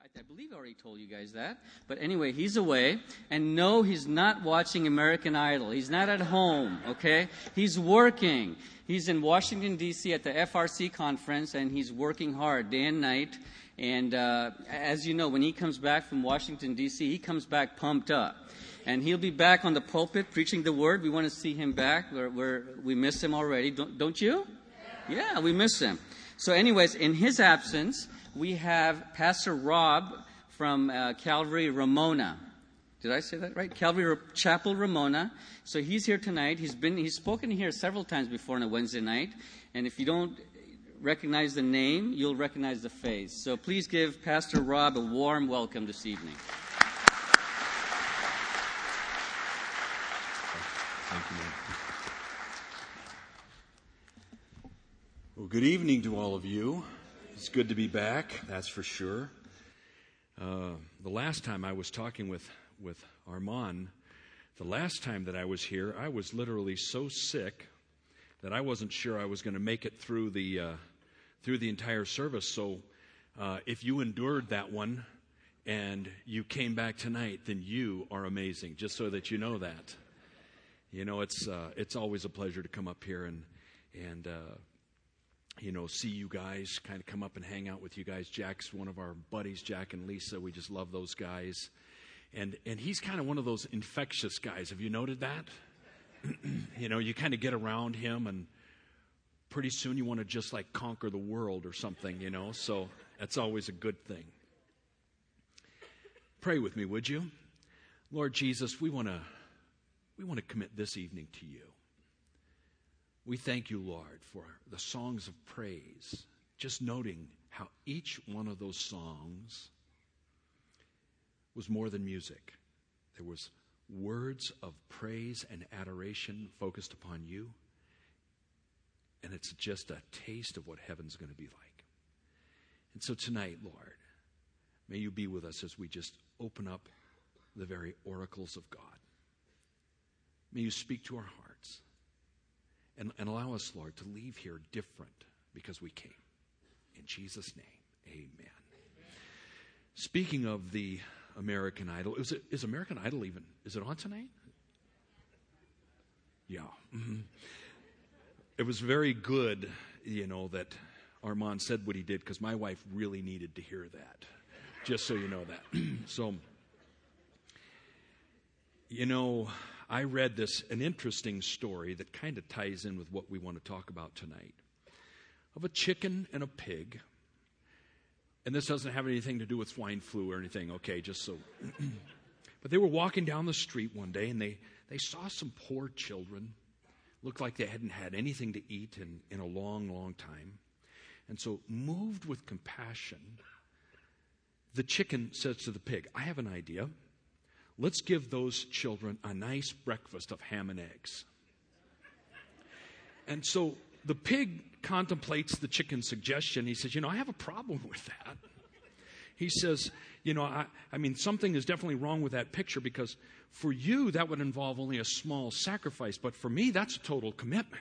I believe I already told you guys that. But anyway, he's away. And no, he's not watching American Idol. He's not at home, okay? He's working. He's in Washington, D.C. at the FRC conference, and he's working hard day and night. And as you know, when he comes back from Washington, D.C., he comes back pumped up. And he'll be back on the pulpit preaching the word. We want to see him back. We miss him already. Don't you? Yeah, we miss him. So anyways, in his absence, we have Pastor Rob from Calvary Ramona. Did I say that right? Calvary Chapel Ramona. So he's here tonight. He's spoken here several times before on a Wednesday night. And if you don't recognize the name, you'll recognize the face. So please give Pastor Rob a warm welcome this evening. Thank you, man. Well, good evening to all of you. It's good to be back, that's for sure. The last time I was talking with Armand, the last time that I was here, I was literally so sick that I wasn't sure I was going to make it through the entire service. So if you endured that one and you came back tonight, then you are amazing, just so that you know that. You know, it's always a pleasure to come up here and see you guys, kind of come up and hang out with you guys. Jack's one of our buddies, Jack and Lisa. We just love those guys. And he's kind of one of those infectious guys. Have you noted that? You kind of get around him, and pretty soon you want to just like conquer the world or something, So that's always a good thing. Pray with me, would you? Lord Jesus, we want to commit this evening to you. We thank you, Lord, for the songs of praise, just noting how each one of those songs was more than music. There was words of praise and adoration focused upon you, and it's just a taste of what heaven's going to be like. And so tonight, Lord, may you be with us as we just open up the very oracles of God. May you speak to our hearts. And allow us, Lord, to leave here different because we came. In Jesus' name, amen. Speaking of the American Idol, is American Idol is it on tonight? Yeah. Mm-hmm. It was very good, that Armand said what he did, because my wife really needed to hear that, just so you know that. So, I read an interesting story that kind of ties in with what we want to talk about tonight, of a chicken and a pig. And this doesn't have anything to do with swine flu or anything, okay, just so. But they were walking down the street one day, and they saw some poor children. Looked like they hadn't had anything to eat in a long, long time. And so, moved with compassion, the chicken says to the pig, I have an idea. Let's give those children a nice breakfast of ham and eggs. And so the pig contemplates the chicken's suggestion. He says, I have a problem with that. He says, I mean, something is definitely wrong with that picture, because for you, that would involve only a small sacrifice. But for me, that's a total commitment.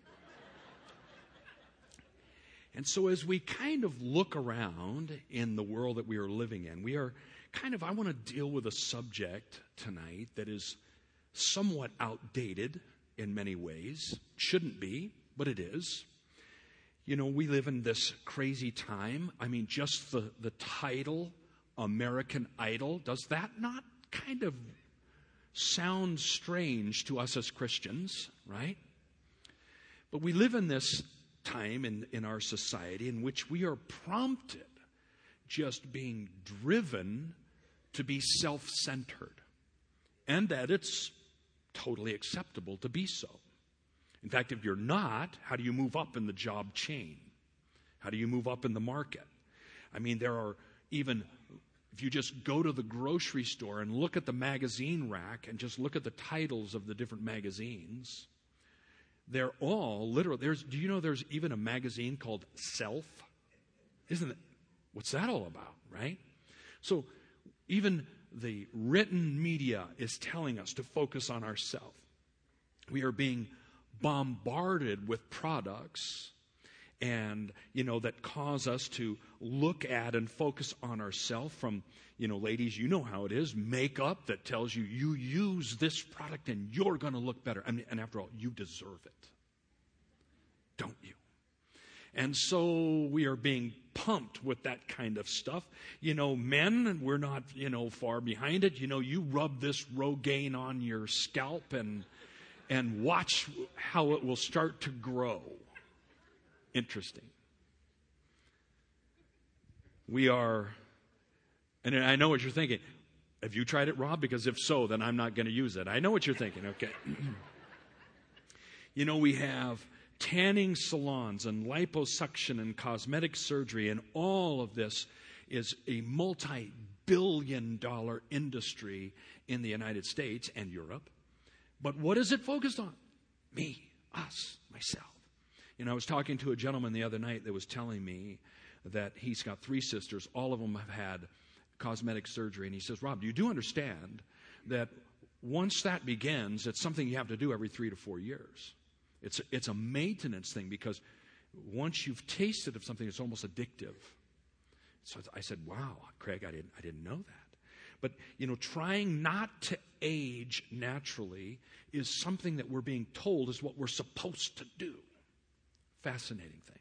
And so as we kind of look around in the world that we are living in, we are I want to deal with a subject tonight that is somewhat outdated in many ways. Shouldn't be, but it is. We live in this crazy time. I mean, just the title, American Idol, does that not kind of sound strange to us as Christians, right? But we live in this time in our society in which we are prompted, just being driven to be self-centered, and that it's totally acceptable to be so. In fact, if you're not, how do you move up in the job chain? How do you move up in the market? I mean, there are even, if you just go to the grocery store and look at the magazine rack and just look at the titles of the different magazines, they're all literally, do you know there's even a magazine called Self? Isn't it? What's that all about, right? So even the written media is telling us to focus on ourselves. We are being bombarded with products and, that cause us to look at and focus on ourselves from, ladies, you know how it is, makeup that tells you, you use this product and you're going to look better. And after all, you deserve it. Don't you? And so we are being pumped with that kind of stuff. Men, we're not, far behind it. You rub this Rogaine on your scalp and watch how it will start to grow. Interesting. We are, and I know what you're thinking. Have you tried it, Rob? Because if so, then I'm not going to use it. I know what you're thinking, okay. We have tanning salons and liposuction and cosmetic surgery, and all of this is a multi-billion-dollar industry in the United States and Europe. But what is it focused on? Me, us, myself. I was talking to a gentleman the other night that was telling me that he's got 3 sisters. All of them have had cosmetic surgery. And he says, Rob, you do understand that once that begins, it's something you have to do every 3 to 4 years. It's a maintenance thing, because once you've tasted of something, it's almost addictive. So I said, wow, Craig, I didn't know that. But, trying not to age naturally is something that we're being told is what we're supposed to do. Fascinating thing.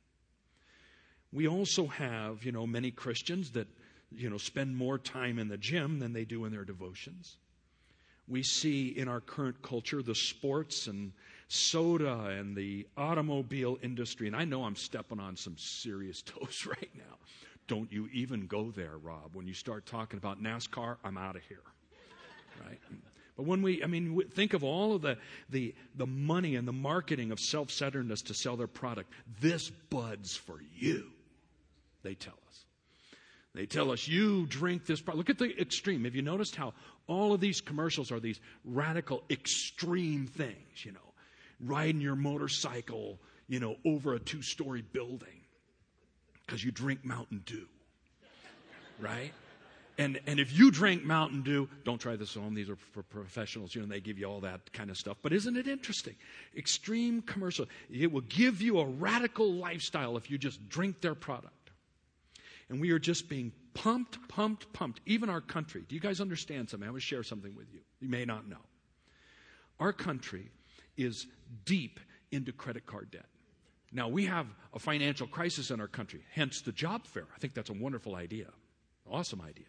We also have, many Christians that, spend more time in the gym than they do in their devotions. We see in our current culture the sports and soda and the automobile industry. And I know I'm stepping on some serious toes right now. Don't you even go there, Rob. When you start talking about NASCAR, I'm out of here. Right? But when we think of all of the money and the marketing of self-centeredness to sell their product. This buds for you, they tell us. They tell us, you drink this product. Look at the extreme. Have you noticed how all of these commercials are these radical extreme things, riding your motorcycle, over a 2-story building because you drink Mountain Dew, right? And if you drink Mountain Dew, don't try this at home. These are for professionals. They give you all that kind of stuff. But isn't it interesting? Extreme commercial. It will give you a radical lifestyle if you just drink their product. And we are just being pumped. Even our country. Do you guys understand something? I want to share something with you. You may not know. Our country is deep into credit card debt. Now, we have a financial crisis in our country, hence the job fair. I think that's a wonderful idea. Awesome idea.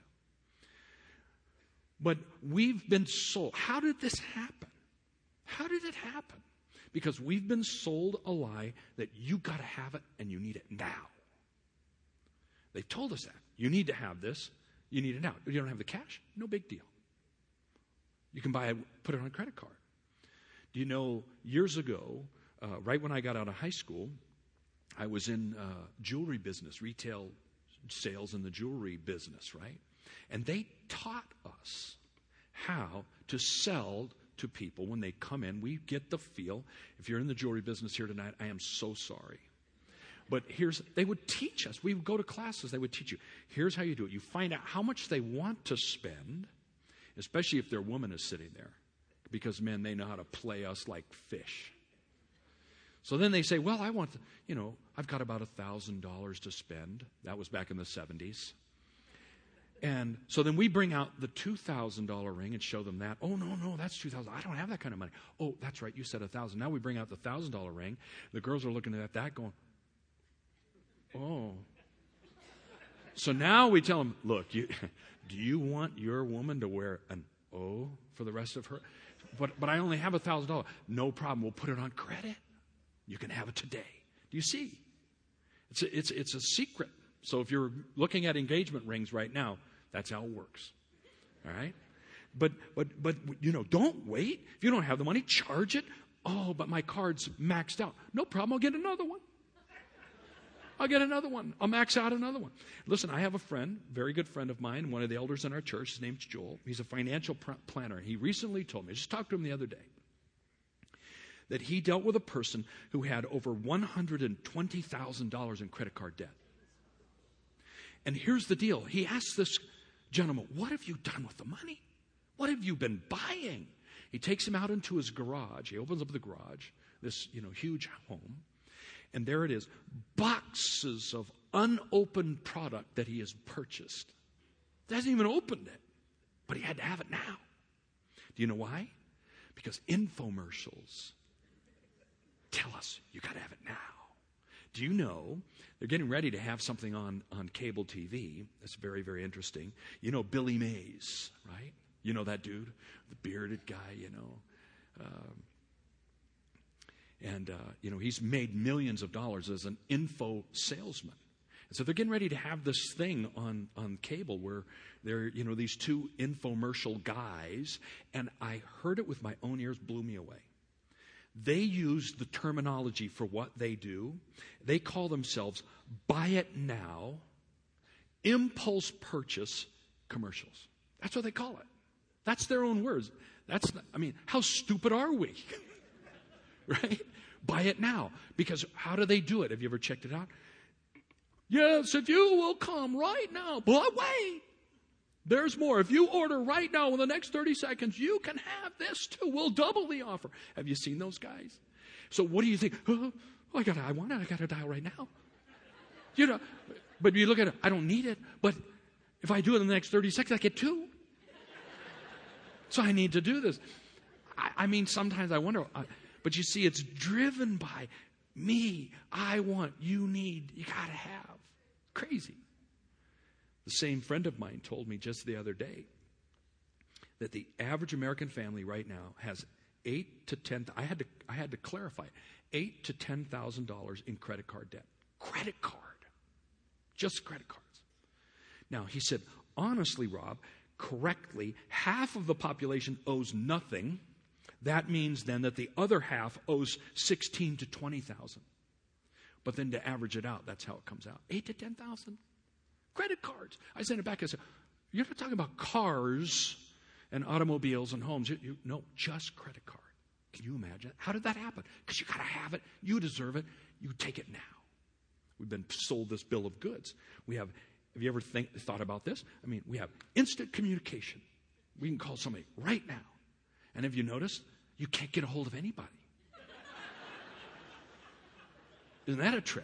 But we've been sold. How did this happen? How did it happen? Because we've been sold a lie that you got to have it and you need it now. They've told us that. You need to have this. You need it now. You don't have the cash? No big deal. You can buy it, put it on a credit card. Do you know, years ago, right when I got out of high school, I was in jewelry business, retail sales in the jewelry business, right? And they taught us how to sell to people when they come in. We get the feel. If you're in the jewelry business here tonight, I am so sorry. But they would teach us. We would go to classes. They would teach you. Here's how you do it. You find out how much they want to spend, especially if their woman is sitting there. Because men, they know how to play us like fish. So then they say, well, I want, I've got about $1,000 to spend. That was back in the 70s. And so then we bring out the $2,000 ring and show them that. Oh, no, that's $2,000. I don't have that kind of money. Oh, that's right, you said $1,000. Now we bring out the $1,000 ring. The girls are looking at that going, oh. So now we tell them, look, do you want your woman to wear an O for the rest of her? But I only have $1,000. No problem. We'll put it on credit. You can have it today. Do you see? It's a secret. So if you're looking at engagement rings right now, that's how it works. All right? But don't wait. If you don't have the money, charge it. Oh, but my card's maxed out. No problem. I'll get another one. I'll max out another one. Listen, I have a friend, very good friend of mine, one of the elders in our church. His name's Joel. He's a financial planner. He recently told me, I just talked to him the other day, that he dealt with a person who had over $120,000 in credit card debt. And here's the deal. He asked this gentleman, what have you done with the money? What have you been buying? He takes him out into his garage. He opens up the garage, this huge home. And there it is, boxes of unopened product that he has purchased. He hasn't even opened it, but he had to have it now. Do you know why? Because infomercials tell us you got to have it now. Do you know they're getting ready to have something on cable TV? That's very, very interesting. You know Billy Mays, right? You know that dude, the bearded guy, you know. He's made millions of dollars as an info salesman. And so they're getting ready to have this thing on cable where there, these two infomercial guys, and I heard it with my own ears, blew me away. They use the terminology for what they do. They call themselves buy it now, impulse purchase commercials. That's what they call it. That's their own words. How stupid are we? Right? Buy it now. Because how do they do it? Have you ever checked it out? Yes, if you will come right now. But wait. There's more. If you order right now in the next 30 seconds, you can have this too. We'll double the offer. Have you seen those guys? So what do you think? I got to dial right now. But you look at it, I don't need it. But if I do it in the next 30 seconds, I get two. So I need to do this. Sometimes I wonder. But you see, it's driven by me. I want, you need, you got to have. Crazy. The same friend of mine told me just the other day that the average American family right now has $8,000 to $10,000. I had to clarify $8,000 to $10,000 in credit card debt. Credit card, just credit cards. Now he said, honestly, Rob, correctly, half of the population owes nothing. That means then that the other half owes $16,000 to $20,000. But then to average it out, that's how it comes out: $8,000 to $10,000. Credit cards. I sent it back and said, you're not talking about cars and automobiles and homes. No, just credit card. Can you imagine? How did that happen? Because you got to have it. You deserve it. You take it now. We've been sold this bill of goods. Have you ever thought about this? We have instant communication. We can call somebody right now. And have you noticed? You can't get a hold of anybody. Isn't that a trip?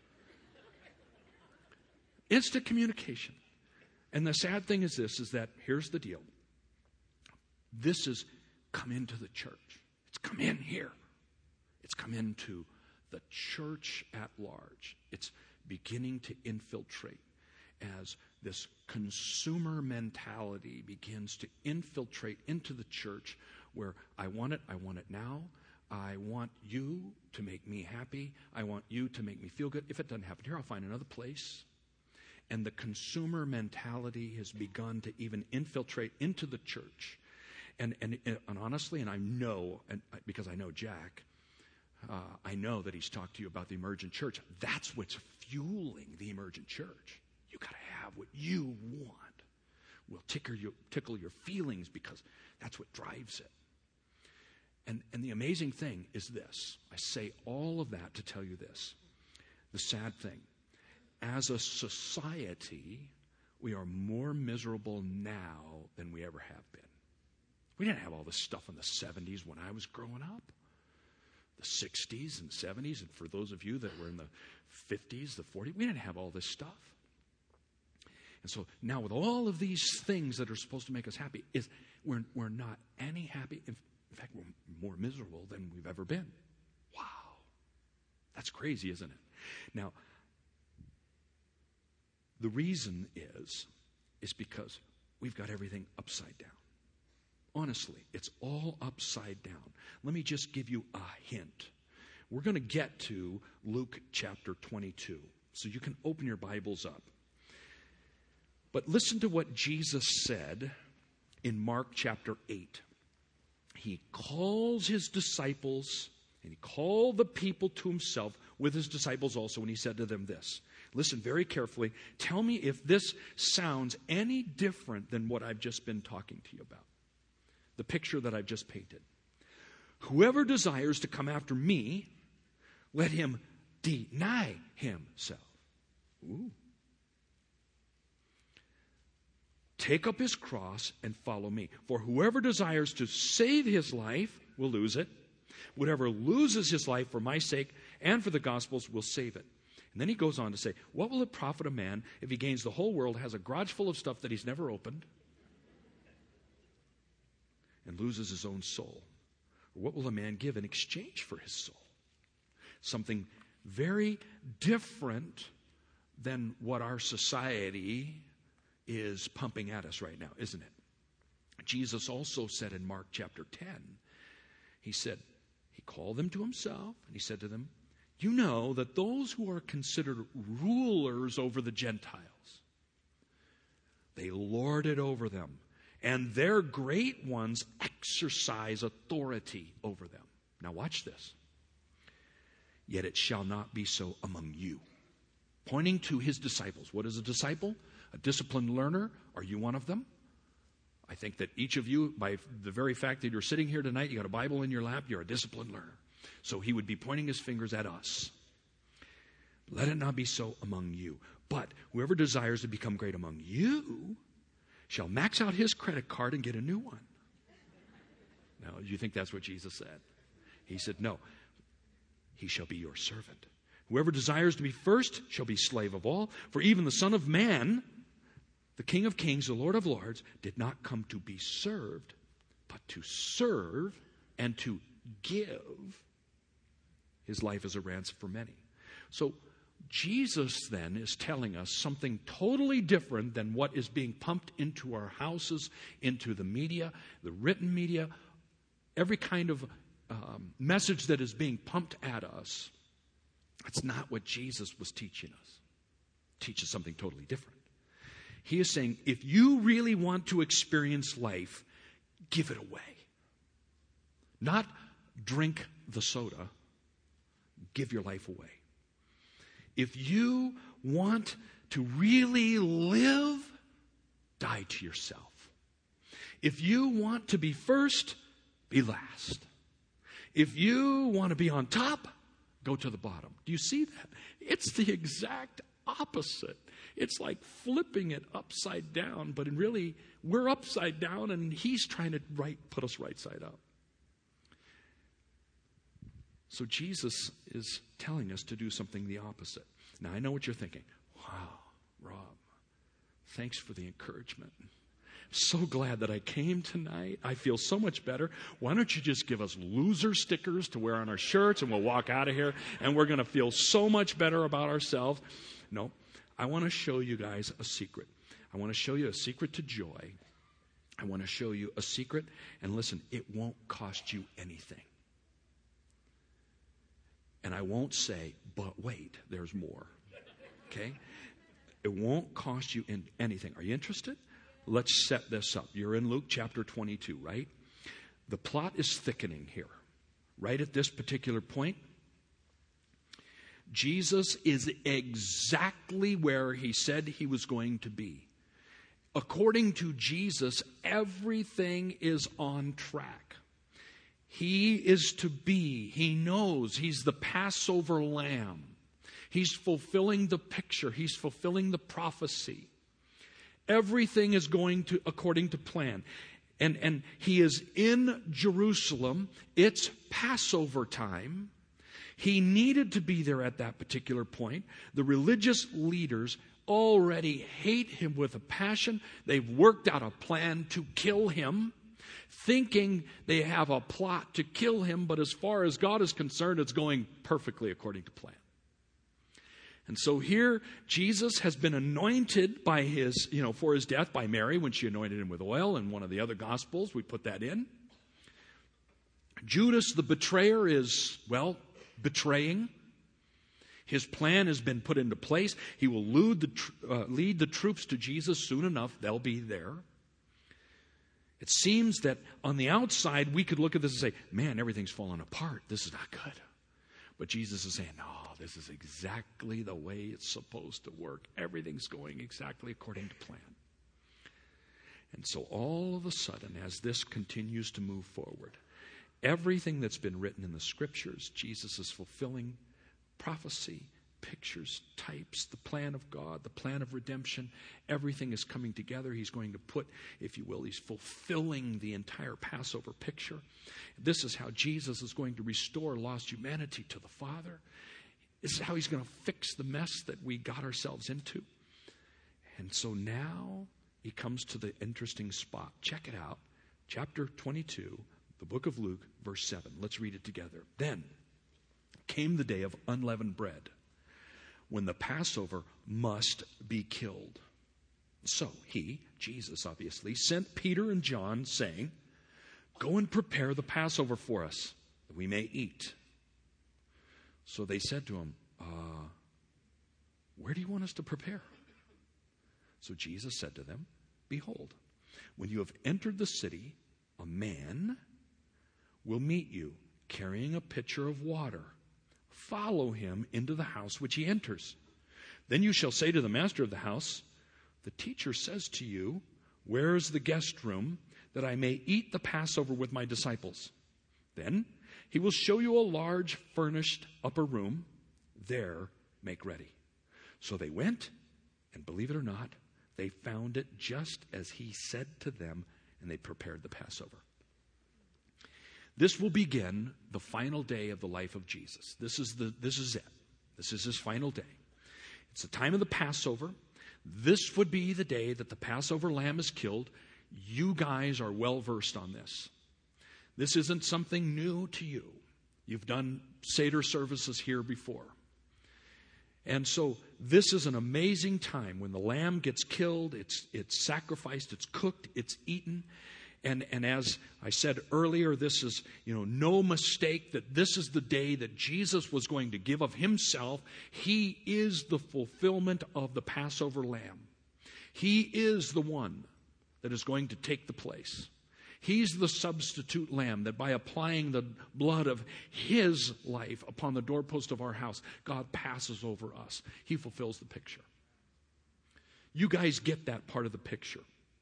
Instant communication. And the sad thing is this, is that here's the deal. This has come into the church. It's come in here. It's come into the church at large. It's beginning to infiltrate as this consumer mentality begins to infiltrate into the church, where I want it now. I want you to make me happy. I want you to make me feel good. If it doesn't happen here, I'll find another place. And the consumer mentality has begun to even infiltrate into the church. And honestly, and I know, because I know Jack, I know that he's talked to you about the emergent church. That's what's fueling the emergent church. You got to have what you want. Will tickle your feelings, because that's what drives it. And the amazing thing is this. I say all of that to tell you this. The sad thing. As a society, we are more miserable now than we ever have been. We didn't have all this stuff in the 70s when I was growing up. The 60s and 70s, and for those of you that were in the 50s, the 40s, we didn't have all this stuff. And so now with all of these things that are supposed to make us happy, we're not any happy. In fact, we're more miserable than we've ever been. Wow. That's crazy, isn't it? Now, the reason is because we've got everything upside down. Honestly, it's all upside down. Let me just give you a hint. We're going to get to Luke chapter 22. So you can open your Bibles up. But listen to what Jesus said in Mark chapter 8. He calls his disciples, and he called the people to himself with his disciples also, and he said to them this. Listen very carefully. Tell me if this sounds any different than what I've just been talking to you about. The picture that I've just painted. Whoever desires to come after me, let him deny himself. Ooh. Take up his cross and follow me. For whoever desires to save his life will lose it. Whatever loses his life for my sake and for the gospels will save it. And then he goes on to say, what will it profit a man if he gains the whole world, has a garage full of stuff that he's never opened, and loses his own soul? Or what will a man give in exchange for his soul? Something very different than what our society is pumping at us right now, isn't it? Jesus also said in Mark chapter 10, he called them to himself, and he said to them, you know that those who are considered rulers over the Gentiles, they lord it over them, and their great ones exercise authority over them. Now watch this. Yet it shall not be so among you. Pointing to his disciples. What is a disciple? A disciplined learner. Are you one of them? I think that each of you, by the very fact that you're sitting here tonight, you got a Bible in your lap, you're a disciplined learner. So he would be pointing his fingers at us. Let it not be so among you. But whoever desires to become great among you shall max out his credit card and get a new one. Now, do you think that's what Jesus said? He said, no. He shall be your servant. Whoever desires to be first shall be slave of all. For even the Son of Man, the King of Kings, the Lord of Lords, did not come to be served, but to serve and to give his life as a ransom for many. So Jesus then is telling us something totally different than what is being pumped into our houses, into the media, the written media, every kind of message that is being pumped at us. That's not what Jesus was teaching us. He teaches something totally different. He is saying, if you really want to experience life, give it away. Not drink the soda. Give your life away. If you want to really live, die to yourself. If you want to be first, be last. If you want to be on top, go to the bottom. Do you see that? It's the exact opposite. It's like flipping it upside down, but really we're upside down and he's trying to put us right side up. So Jesus is telling us to do something the opposite. Now I know what you're thinking. Wow, Rob, thanks for the encouragement. So glad that I came tonight. I feel so much better. Why don't you just give us loser stickers to wear on our shirts and we'll walk out of here and we're going to feel so much better about ourselves. No, I want to show you guys a secret. I want to show you a secret to joy. I want to show you a secret. And listen, it won't cost you anything. And I won't say, but wait, there's more. Okay? It won't cost you anything. Are you interested? Let's set this up. You're in Luke chapter 22, right? The plot is thickening here. Right at this particular point, Jesus is exactly where he said he was going to be. According to Jesus, everything is on track. He is to be, he knows, he's the Passover lamb. He's fulfilling the picture. He's fulfilling the prophecy. Everything is going to according to plan. And he is in Jerusalem. It's Passover time. He needed to be there at that particular point. The religious leaders already hate him with a passion. They've worked out a plan to kill him, thinking they have a plot to kill him, but as far as God is concerned, it's going perfectly according to plan. And so here, Jesus has been anointed by for his death by Mary when she anointed him with oil. In one of the other Gospels, we put that in. Judas, the betrayer, is, betraying. His plan has been put into place. He will lead the troops to Jesus soon enough. They'll be there. It seems that on the outside, we could look at this and say, man, everything's falling apart. This is not good. But Jesus is saying, no, this is exactly the way it's supposed to work. Everything's going exactly according to plan. And so all of a sudden, as this continues to move forward, everything that's been written in the Scriptures, Jesus is fulfilling prophecy, pictures, types, the plan of God, the plan of redemption. Everything is coming together. He's going to put, if you will, he's fulfilling the entire Passover picture. This is how Jesus is going to restore lost humanity to the Father. This is how he's going to fix the mess that we got ourselves into. And so now he comes to the interesting spot. Check it out. Chapter 22, the book of Luke, verse 7. Let's read it together. Then came the day of unleavened bread, when the Passover must be killed. So he, Jesus obviously, sent Peter and John, saying, "Go and prepare the Passover for us, that we may eat." So they said to him, "Where do you want us to prepare?" So Jesus said to them, "Behold, when you have entered the city, a man will meet you, carrying a pitcher of water. Follow him into the house which he enters. Then you shall say to the master of the house, 'The teacher says to you, where is the guest room, that I may eat the Passover with my disciples?' Then he will show you a large furnished upper room. There make ready." So they went, and believe it or not, they found it just as he said to them, and they prepared the Passover. This will begin the final day of the life of Jesus. This is it. This is his final day. It's the time of the Passover. This would be the day that the Passover lamb is killed. You guys are well versed on this. This isn't something new to you. You've done Seder services here before. And so this is an amazing time when the lamb gets killed, it's sacrificed, it's cooked, it's eaten. And as I said earlier, this is, no mistake that this is the day that Jesus was going to give of himself. He is the fulfillment of the Passover lamb. He is the one that is going to take the place. He's the substitute lamb that by applying the blood of his life upon the doorpost of our house, God passes over us. He fulfills the picture. You guys get that part of the picture.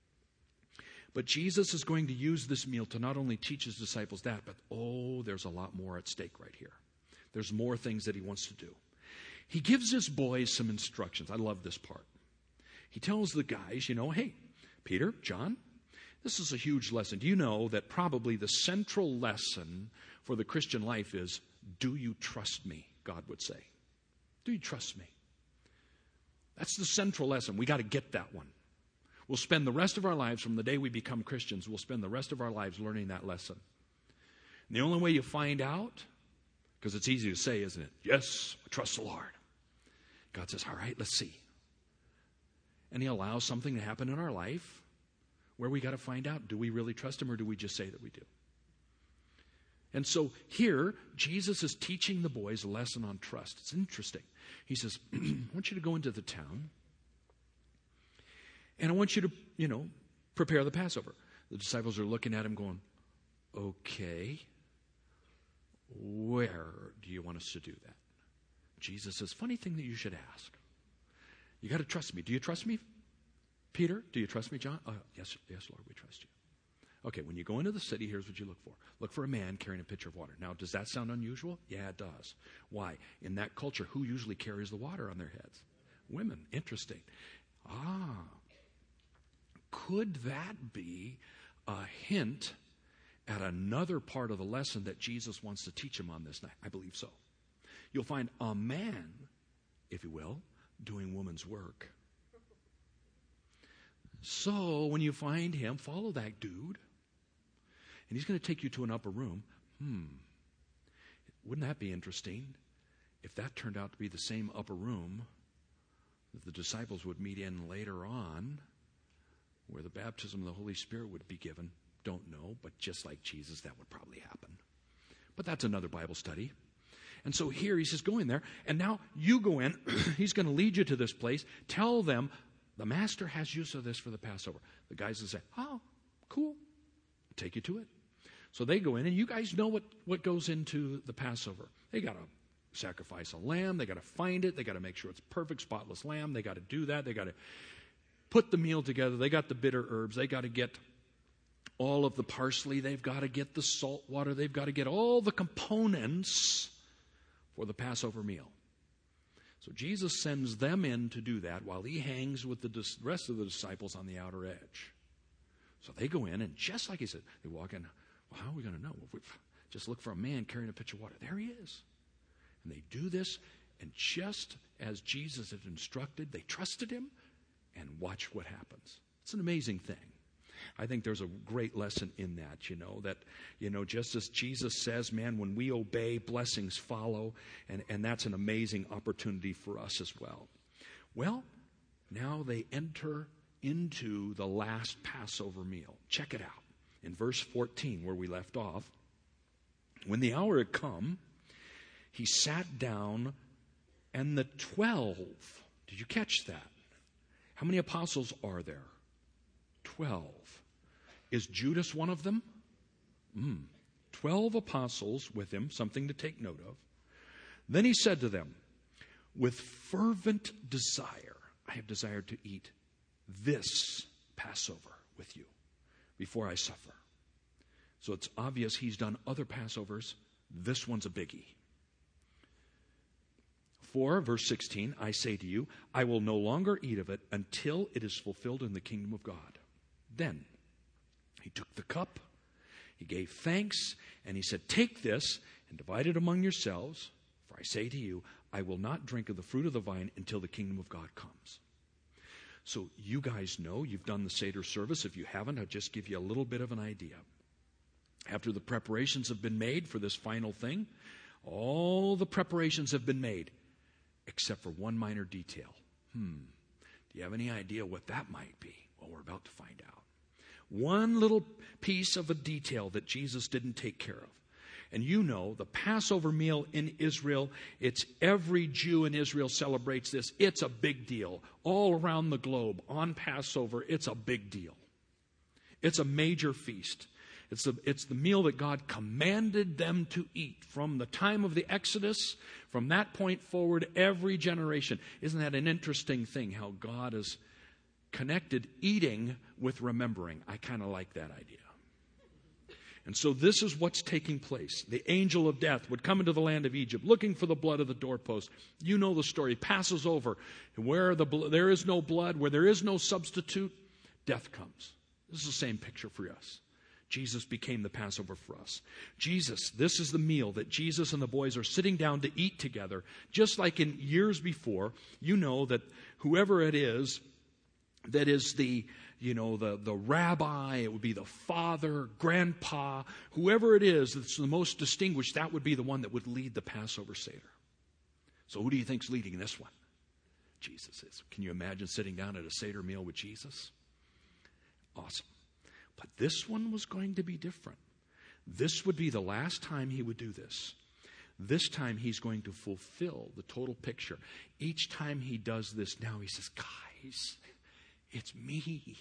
But Jesus is going to use this meal to not only teach his disciples that, but there's a lot more at stake right here. There's more things that he wants to do. He gives his boys some instructions. I love this part. He tells the guys, hey, Peter, John, this is a huge lesson. Do you know that probably the central lesson for the Christian life is, do you trust me? God would say. Do you trust me? That's the central lesson. We got to get that one. We'll spend the rest of our lives, from the day we become Christians, we'll spend the rest of our lives learning that lesson. And the only way you find out, because it's easy to say, isn't it? Yes, I trust the Lord. God says, all right, let's see. And he allows something to happen in our life where we got to find out, do we really trust him or do we just say that we do? And so here, Jesus is teaching the boys a lesson on trust. It's interesting. He says, I want you to go into the town, and I want you to, prepare the Passover. The disciples are looking at him going, okay, where do you want us to do that? Jesus says, funny thing that you should ask. You got to trust me. Do you trust me, Peter? Do you trust me, John? Yes, Lord, we trust you. Okay, when you go into the city, here's what you look for. Look for a man carrying a pitcher of water. Now, does that sound unusual? Yeah, it does. Why? In that culture, who usually carries the water on their heads? Women. Interesting. Could that be a hint at another part of the lesson that Jesus wants to teach him on this night? I believe so. You'll find a man, if you will, doing woman's work. So when you find him, follow that dude. And he's going to take you to an upper room. Wouldn't that be interesting if that turned out to be the same upper room that the disciples would meet in later on, where the baptism of the Holy Spirit would be given? Don't know, but just like Jesus, that would probably happen. But that's another Bible study. And so here he says, go in there, and now you go in. He's going to lead you to this place. Tell them, the master has use of this for the Passover. The guys will say, oh, cool. I'll take you to it. So they go in, and you guys know what goes into the Passover. They got to sacrifice a lamb. They got to find it. They got to make sure it's perfect, spotless lamb. They got to do that. They got to put the meal together. They got the bitter herbs. They got to get all of the parsley. They've got to get the salt water. They've got to get all the components for the Passover meal. So Jesus sends them in to do that while he hangs with the rest of the disciples on the outer edge. So they go in, and just like he said, they walk in. Well, how are we going to know? If we just look for a man carrying a pitcher of water. There he is. And they do this, And just as Jesus had instructed, they trusted him, and watch what happens. It's an amazing thing. I think there's a great lesson in that, just as Jesus says, man, when we obey, blessings follow, and that's an amazing opportunity for us as well. Well, now they enter into the last Passover meal. Check it out. In verse 14, where we left off, when the hour had come, he sat down, and the 12, did you catch that? How many apostles are there? 12. Is Judas one of them? 12 apostles with him, something to take note of. Then he said to them, with fervent desire, I have desired to eat this Passover with you before I suffer. So it's obvious he's done other Passovers. This one's a biggie. For, verse 16, I say to you, I will no longer eat of it until it is fulfilled in the kingdom of God. Then he took the cup, he gave thanks, and he said, take this and divide it among yourselves. For I say to you, I will not drink of the fruit of the vine until the kingdom of God comes. So you guys know, you've done the Seder service. If you haven't, I'll just give you a little bit of an idea. After the preparations have been made for this final thing, all the preparations have been made, except for one minor detail. Do you have any idea what that might be? Well, we're about to find out. One little piece of a detail that Jesus didn't take care of. And you know, the Passover meal in Israel, it's every Jew in Israel celebrates this. It's a big deal. All around the globe, on Passover, it's a big deal. It's a major feast. It's the meal that God commanded them to eat from the time of the Exodus. From that point forward, every generation. Isn't that an interesting thing, how God has connected eating with remembering? I kind of like that idea. And so this is what's taking place. The angel of death would come into the land of Egypt looking for the blood of the doorpost. You know the story. Passes over. And where there is no blood, where there is no substitute, death comes. This is the same picture for us. Jesus became the Passover for us. This is the meal that Jesus and the boys are sitting down to eat together. Just like in years before, you know that whoever it is, that is the rabbi, it would be the father, grandpa, whoever it is that's the most distinguished, that would be the one that would lead the Passover Seder. So who do you think's leading this one? Jesus is. Can you imagine sitting down at a Seder meal with Jesus? Awesome. But this one was going to be different. This would be the last time he would do this. This time he's going to fulfill the total picture. Each time he does this now, he says, guys, it's me.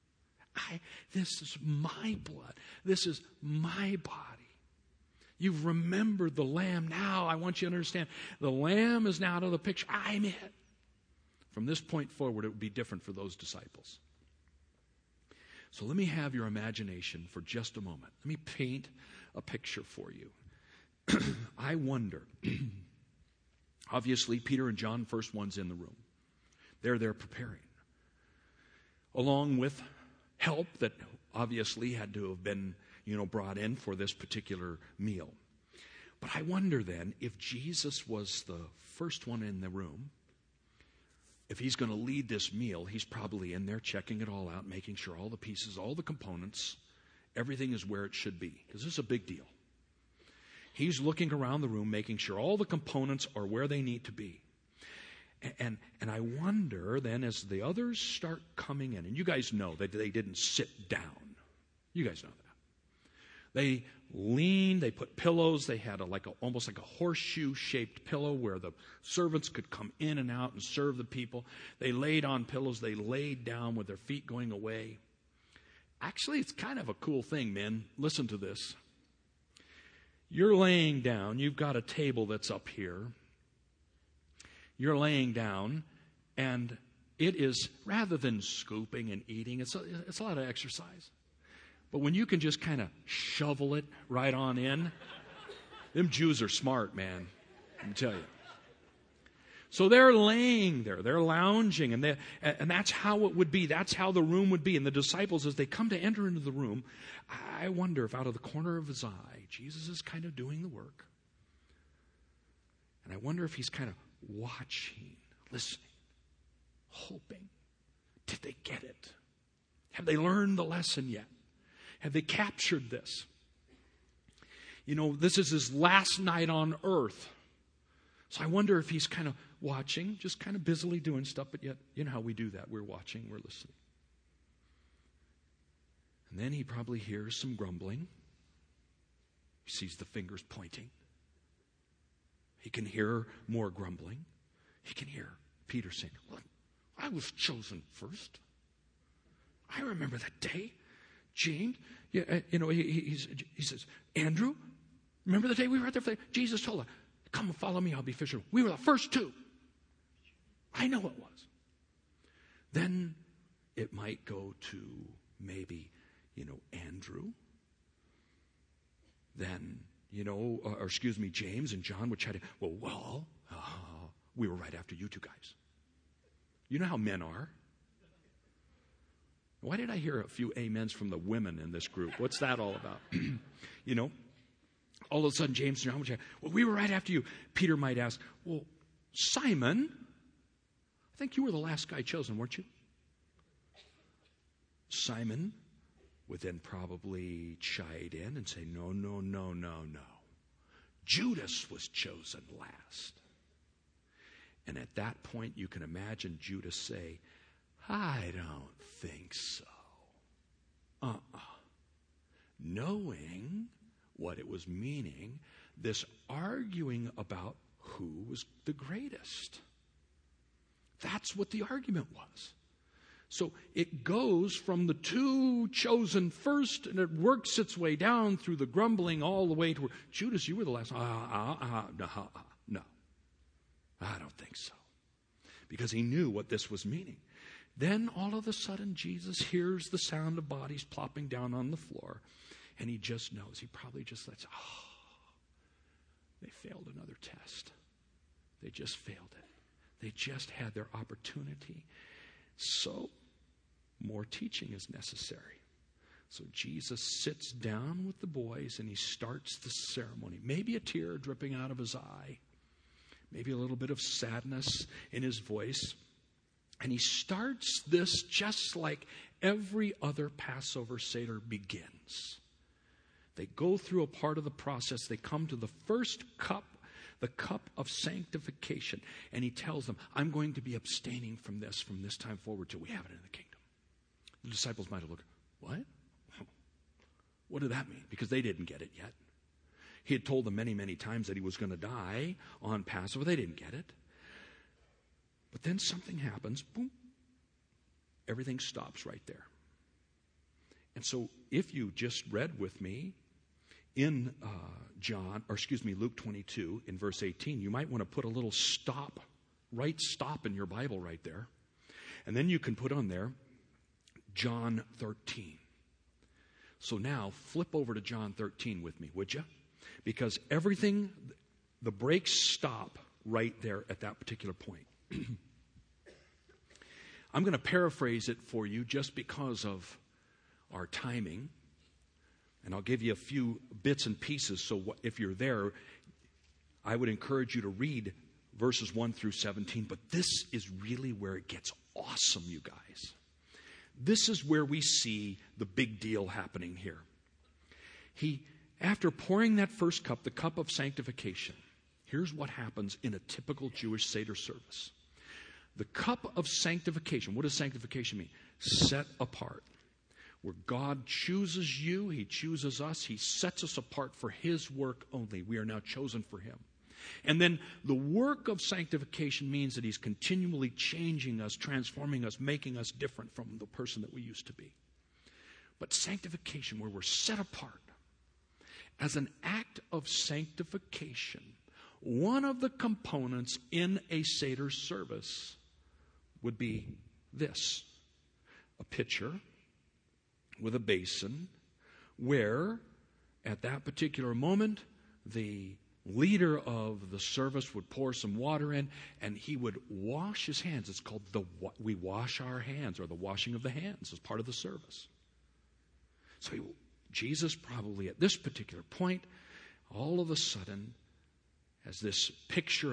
This is my blood. This is my body. You've remembered the lamb. Now I want you to understand, the lamb is now out of the picture. I'm it. From this point forward, it would be different for those disciples. So let me have your imagination for just a moment. Let me paint a picture for you. I wonder, obviously Peter and John, first ones in the room. They're there preparing. Along with help that obviously had to have been, brought in for this particular meal. But I wonder then, if Jesus was the first one in the room, if he's going to lead this meal, he's probably in there checking it all out, making sure all the pieces, all the components, everything is where it should be. Because this is a big deal. He's looking around the room, making sure all the components are where they need to be. And I wonder then, as the others start coming in, and you guys know that they didn't sit down. You guys know that. They leaned, they put pillows, they had almost like a horseshoe-shaped pillow where the servants could come in and out and serve the people. They laid on pillows, they laid down with their feet going away. Actually, it's kind of a cool thing, men. Listen to this. You're laying down, you've got a table that's up here. You're laying down, and it is, rather than scooping and eating, it's a lot of exercise. But when you can just kind of shovel it right on in, them Jews are smart, man. Let me tell you. So they're laying there, they're lounging, and that's how it would be. That's how the room would be. And the disciples, as they come to enter into the room, I wonder if out of the corner of his eye, Jesus is kind of doing the work. And I wonder if he's kind of watching, listening, hoping. Did they get it? Have they learned the lesson yet? Have they captured this? You know, this is his last night on earth. So I wonder if he's kind of watching, just kind of busily doing stuff, but yet, you know how we do that. We're watching, we're listening. And then he probably hears some grumbling. He sees the fingers pointing. He can hear more grumbling. He can hear Peter saying, "Look, I was chosen first. I remember that day." James, he says, "Andrew, remember the day we were out there? Jesus told us, 'Come and follow me, I'll be fisher.' We were the first two." I know it was. Then it might go to maybe, Andrew. Then, James and John would chat. We were right after you two guys. You know how men are. Why did I hear a few amens from the women in this group? What's that all about? All of a sudden, James and John would chat. We were right after you. Peter might ask, Simon, I think you were the last guy chosen, weren't you? Simon would then probably chide in and say, no. Judas was chosen last. And at that point, you can imagine Judas say, "I don't think so." Knowing what it was meaning, this arguing about who was the greatest. That's what the argument was. So it goes from the two chosen first, and it works its way down through the grumbling all the way to where, Judas, you were the last. No, I don't think so. Because he knew what this was meaning. Then all of a sudden, Jesus hears the sound of bodies plopping down on the floor, and he just knows. He probably just lets, they failed another test. They just failed it. They just had their opportunity. So, more teaching is necessary. So Jesus sits down with the boys and he starts the ceremony. Maybe a tear dripping out of his eye. Maybe a little bit of sadness in his voice. And he starts this just like every other Passover Seder begins. They go through a part of the process. They come to the first cup, the cup of sanctification. And he tells them, I'm going to be abstaining from this time forward till we have it in the kingdom. The disciples might have looked, what? What did that mean? Because they didn't get it yet. He had told them many, many times that he was going to die on Passover. They didn't get it. But then something happens. Boom. Everything stops right there. And so if you just read with me in Luke 22 in verse 18, you might want to put a little stop in your Bible right there. And then you can put on there John 13. So now flip over to John 13 with me, would you? Because everything, the brakes stop right there at that particular point. I'm going to paraphrase it for you just because of our timing. And I'll give you a few bits and pieces. So if you're there, I would encourage you to read verses 1 through 17. But this is really where it gets awesome, you guys. This is where we see the big deal happening here. After pouring that first cup, the cup of sanctification, here's what happens in a typical Jewish Seder service. The cup of sanctification, what does sanctification mean? Set apart. Where God chooses you, He chooses us, He sets us apart for His work only. We are now chosen for Him. And then the work of sanctification means that He's continually changing us, transforming us, making us different from the person that we used to be. But sanctification, where we're set apart, as an act of sanctification, one of the components in a Seder service would be this: a pitcher with a basin where, at that particular moment, the leader of the service would pour some water in, and he would wash his hands. It's called we wash our hands, or the washing of the hands, as part of the service. So Jesus probably at this particular point, all of a sudden, as this picture of,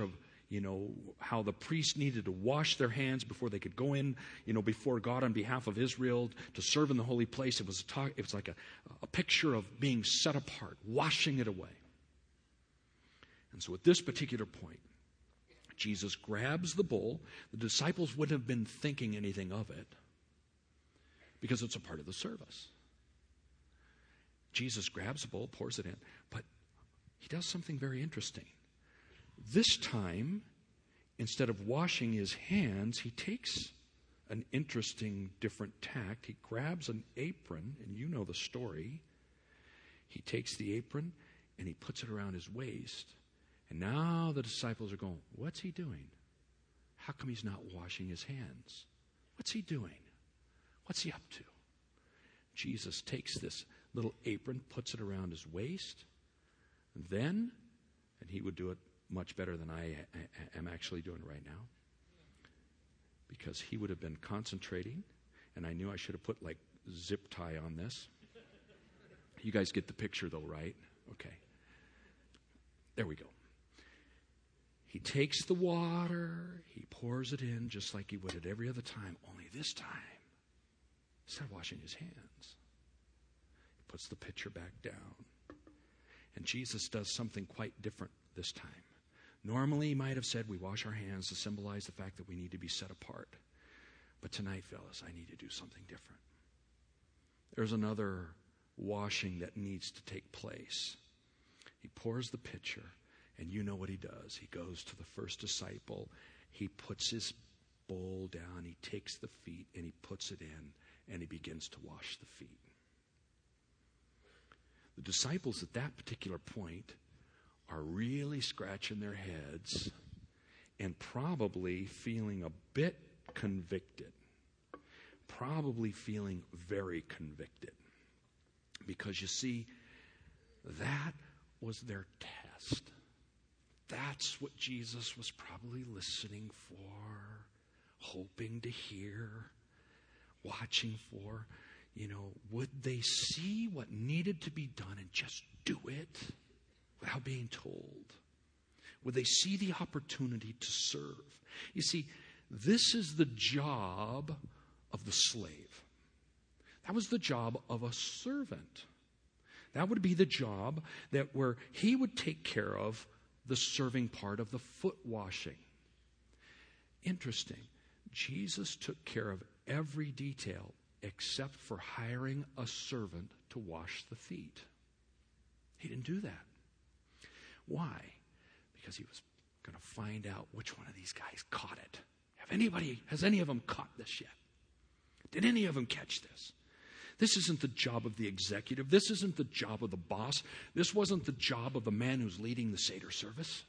how the priests needed to wash their hands before they could go in, before God on behalf of Israel to serve in the holy place. It was like a picture of being set apart, washing it away. And so at this particular point, Jesus grabs the bowl. The disciples wouldn't have been thinking anything of it because it's a part of the service. Jesus grabs the bowl, pours it in, but he does something very interesting. This time, instead of washing his hands, he takes an interesting, different tact. He grabs an apron, and you know the story. He takes the apron and he puts it around his waist. And now the disciples are going, what's he doing? How come he's not washing his hands? What's he doing? What's he up to? Jesus takes this little apron, puts it around his waist, and he would do it much better than I am actually doing right now, because he would have been concentrating, and I knew I should have put like zip tie on this. You guys get the picture though, right? Okay. There we go. He takes the water, he pours it in just like he would at every other time, only this time, instead of washing his hands, he puts the pitcher back down. And Jesus does something quite different this time. Normally, he might have said, we wash our hands to symbolize the fact that we need to be set apart. But tonight, fellas, I need to do something different. There's another washing that needs to take place. He pours the pitcher, and you know what he does. He goes to the first disciple. He puts his bowl down. He takes the feet, and he puts it in, and he begins to wash the feet. The disciples at that particular point are really scratching their heads and probably feeling a bit convicted. Probably feeling very convicted. Because you see, that was their test. That's what Jesus was probably listening for, hoping to hear, watching for. Would they see what needed to be done and just do it without being told? Would they see the opportunity to serve? You see, this is the job of the slave. That was the job of a servant. That would be the job where he would take care of the serving part of the foot washing. Interesting. Jesus took care of every detail except for hiring a servant to wash the feet. He didn't do that. Why? Because he was going to find out which one of these guys caught it. Has any of them caught this yet? Did any of them catch this? This isn't the job of the executive. This isn't the job of the boss. This wasn't the job of the man who's leading the Seder service.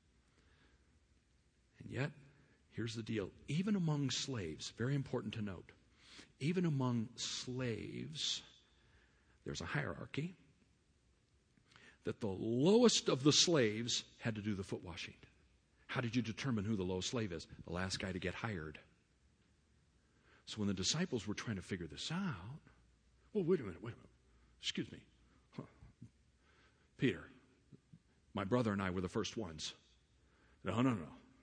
And yet, here's the deal. Even among slaves, very important to note, even among slaves, there's a hierarchy that the lowest of the slaves had to do the foot washing. How did you determine who the low slave is? The last guy to get hired. So when the disciples were trying to figure this out, well, wait a minute. Excuse me. Peter, my brother and I were the first ones. No.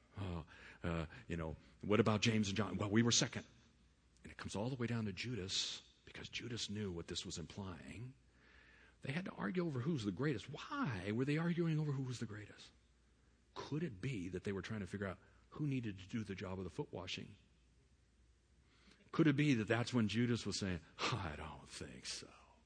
What about James and John? Well, we were second. And it comes all the way down to Judas, because Judas knew what this was implying. They had to argue over who's the greatest. Why were they arguing over who was the greatest? Could it be that they were trying to figure out who needed to do the job of the foot washing? Could it be that that's when Judas was saying, I don't think so.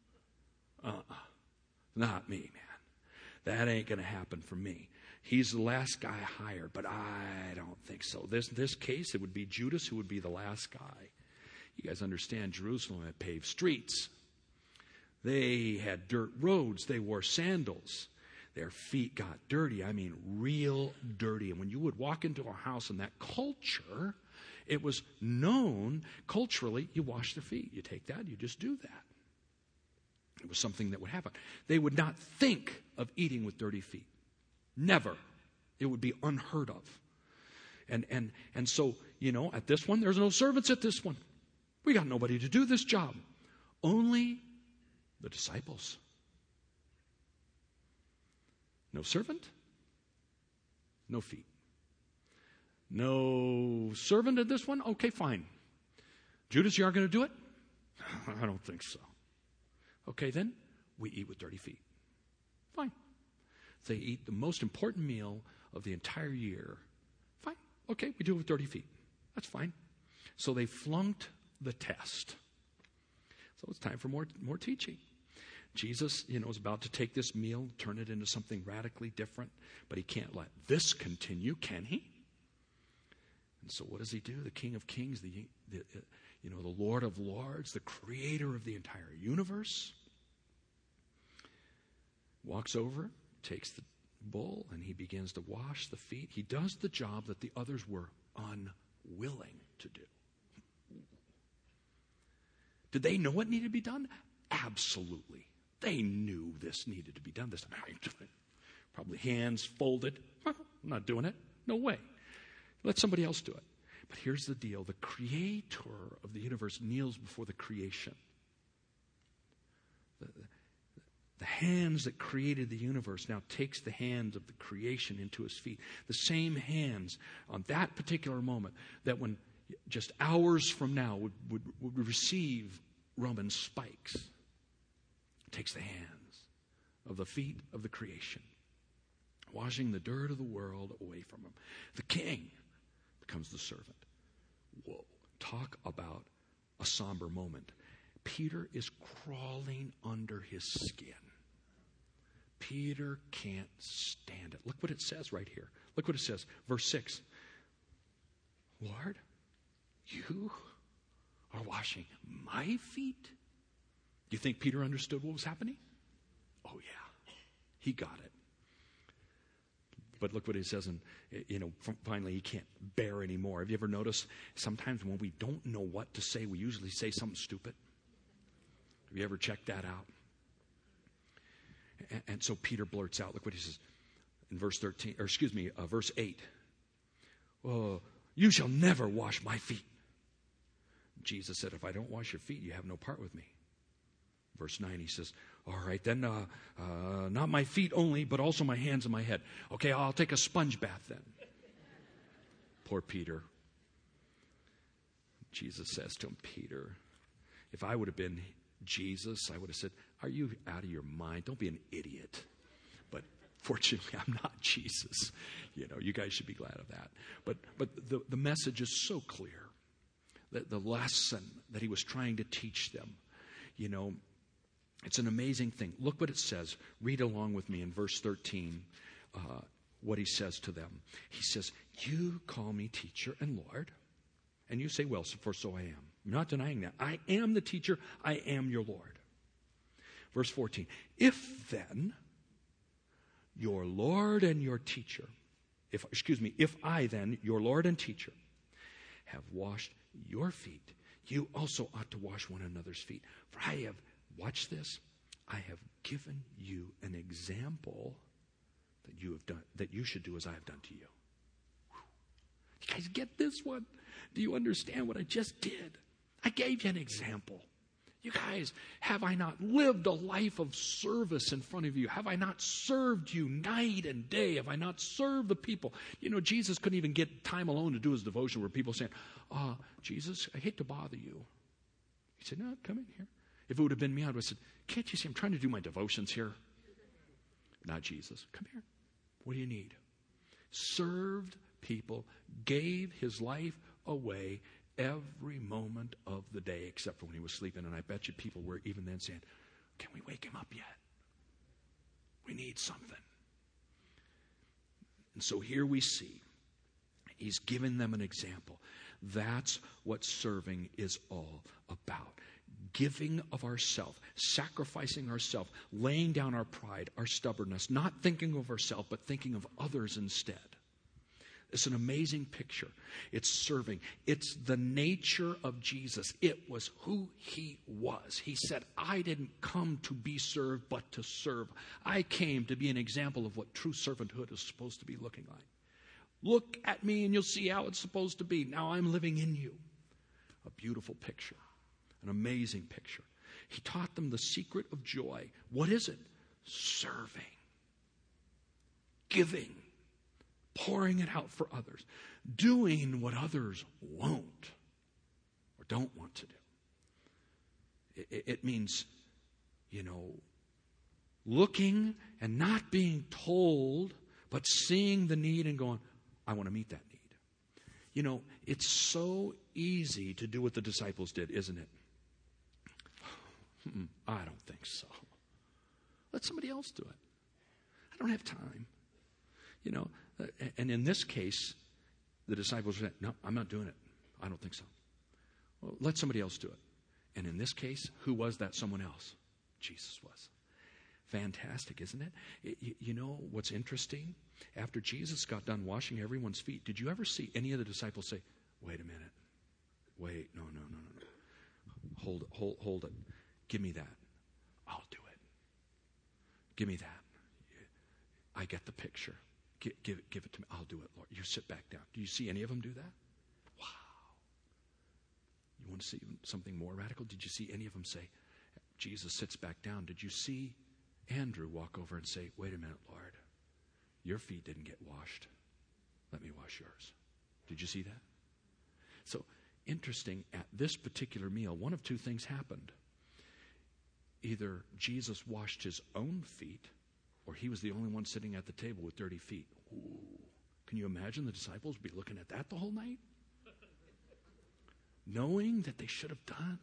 Not me, man. That ain't going to happen for me. He's the last guy hired, but I don't think so. This case, it would be Judas who would be the last guy. You guys understand, Jerusalem had paved streets. They had dirt roads. They wore sandals. Their feet got dirty. I mean, real dirty. And when you would walk into a house in that culture, it was known culturally, you wash their feet. You take that, you just do that. It was something that would happen. They would not think of eating with dirty feet. Never. It would be unheard of. And so, at this one, there's no servants at this one. We got nobody to do this job. Only the disciples. No servant, no feet. No servant at this one? Okay, fine. Judas, you aren't going to do it? I don't think so. Okay, then we eat with dirty feet. Fine. They eat the most important meal of the entire year. Fine. Okay, we do it with dirty feet. That's fine. So they flunked the test. So it's time for more teaching. Jesus, is about to take this meal, turn it into something radically different, but he can't let this continue, can he? And so what does he do? The King of Kings, the Lord of Lords, the creator of the entire universe, walks over, takes the bowl, and he begins to wash the feet. He does the job that the others were unwilling to do. Did they know what needed to be done? Absolutely. They knew this needed to be done. This probably hands folded. I'm not doing it. No way. Let somebody else do it. But here's the deal. The creator of the universe kneels before the creation. The hands that created the universe now takes the hands of the creation into his feet. The same hands on that particular moment that when just hours from now would receive Roman spikes, takes the hands of the feet of the creation, washing the dirt of the world away from him. The king becomes the servant. Whoa, talk about a somber moment. Peter is crawling under his skin. Peter can't stand it. Look what it says right here. Look what it says. Verse 6. Lord, you are washing my feet? Do you think Peter understood what was happening? Oh, yeah. He got it. But look what he says, and finally he can't bear anymore. Have you ever noticed sometimes when we don't know what to say, we usually say something stupid? Have you ever checked that out? And so Peter blurts out, look what he says in verse 8. Oh, you shall never wash my feet. Jesus said, if I don't wash your feet, you have no part with me. Verse 9, he says, all right, then, not my feet only, but also my hands and my head. Okay, I'll take a sponge bath then. Poor Peter. Jesus says to him, Peter, if I would have been Jesus, I would have said, are you out of your mind? Don't be an idiot. But fortunately, I'm not Jesus. You guys should be glad of that. But the message is so clear. The lesson that he was trying to teach them, it's an amazing thing. Look what it says. Read along with me in verse 13, what he says to them. He says, you call me teacher and Lord, and you say, well, for so I am. I'm not denying that. I am the teacher. I am your Lord. Verse 14, if then your Lord and your teacher, if I then, your Lord and teacher, have washed your feet, you also ought to wash one another's feet. For I have, watch this, I have given you an example that you have done, that you should do as I have done to you. You guys get this one? Do you understand what I just did? I gave you an example. You guys, have I not lived a life of service in front of you? Have I not served you night and day? Have I not served the people? Jesus couldn't even get time alone to do his devotion where people saying, Jesus, I hate to bother you. He said, no, come in here. If it would have been me, I would have said, can't you see I'm trying to do my devotions here? Not Jesus. Come here. What do you need? Served people, gave his life away every moment of the day except for when he was sleeping. And I bet you people were even then saying, can we wake him up yet? We need something. And so here we see he's given them an example. That's what serving is all about. Giving of ourselves, sacrificing ourselves, laying down our pride, our stubbornness, not thinking of ourselves, but thinking of others instead. It's an amazing picture. It's serving. It's the nature of Jesus. It was who he was. He said, I didn't come to be served, but to serve. I came to be an example of what true servanthood is supposed to be looking like. Look at me and you'll see how it's supposed to be. Now I'm living in you. A beautiful picture. An amazing picture. He taught them the secret of joy. What is it? Serving. Giving. pouring it out for others, doing what others won't or don't want to do. It means, looking and not being told, but seeing the need and going, I want to meet that need. It's so easy to do what the disciples did, isn't it? I don't think so. Let somebody else do it. I don't have time. And in this case, the disciples said, no, I'm not doing it. I don't think so. Well, let somebody else do it. And in this case, who was that someone else? Jesus was. Fantastic, isn't it? You know what's interesting? After Jesus got done washing everyone's feet, did you ever see any of the disciples say, wait a minute. Wait, no. Hold it. Give me that. I'll do it. Give me that. I get the picture. Give it to me. I'll do it, Lord. You sit back down. Do you see any of them do that? Wow. You want to see something more radical? Did you see any of them say, Jesus sits back down? Did you see Andrew walk over and say, wait a minute, Lord, your feet didn't get washed. Let me wash yours. Did you see that? So, interesting, at this particular meal, one of two things happened. Either Jesus washed his own feet, or he was the only one sitting at the table with dirty feet. Ooh. Can you imagine the disciples be looking at that the whole night? Knowing that they should have done,